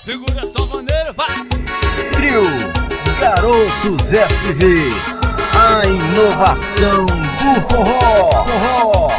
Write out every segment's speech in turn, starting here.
Segura essa maneira, vai! Trio Garotos SV, a inovação do forró.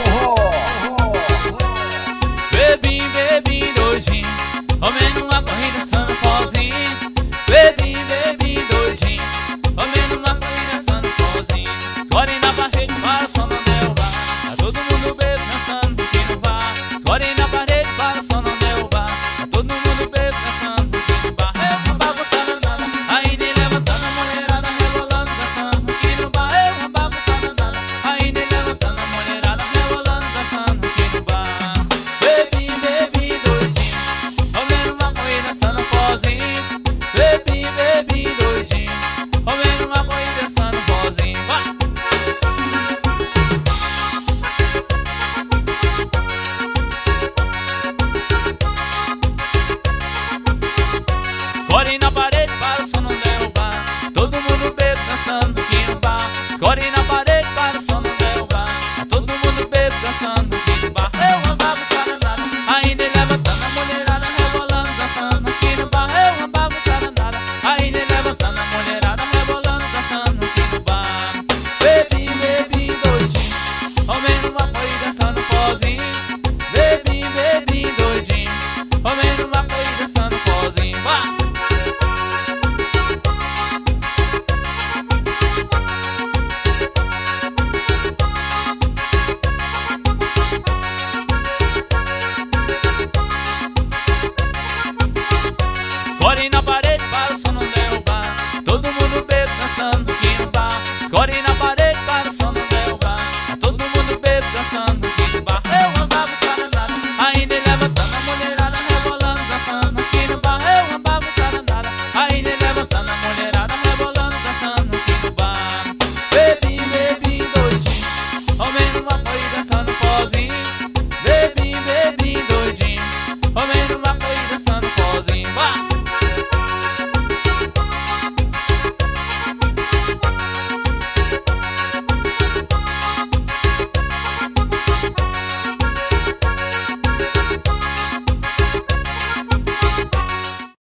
Bebi, bebi, doidinho, comendo uma corrida, dançando forrozinho. Bebi, bebi, doidinho, comendo uma corrida, dançando forrozinho. Escolhe na parede para o som não derrubar. Tá todo mundo bebo, dançando aqui no bar. Escolhe na parede para o som não derrubar. Tá todo mundo bebo, dançando aqui no bar. Eu vou bagunçando nada, ainda levantando a mulherada, rebolando, dançando aqui no bar. Eu vou bagunçando nada, ainda levantando a mulherada, rebolando, dançando aqui no bar. Bebi, bebi, doidinho, comendo uma corrida, dançando forrozinho. Bebi, bebi, doidinho, comendo uma corrida, dançando forrozinho. Vai! Escolhe na parede para o som não derrubar. Todo mundo bebo, dançando aqui no bar. Escolhe na parede para o som não derrubar. Tá todo mundo bebo, dançando aqui no bar. Eu vou bagunçar nada, ainda levantando a mulherada, rebolando, dançando aqui no bar. Eu vou bagunçar nada, ainda levantando a mulherada, rebolando, dançando aqui no bar. Bebi, bebi, doidinho, comendo uma corrida, dançando forrozinho. Bebi, bebi, doidinho, comendo uma corrida, dançando forrozinho. Vai! Escolhe na parede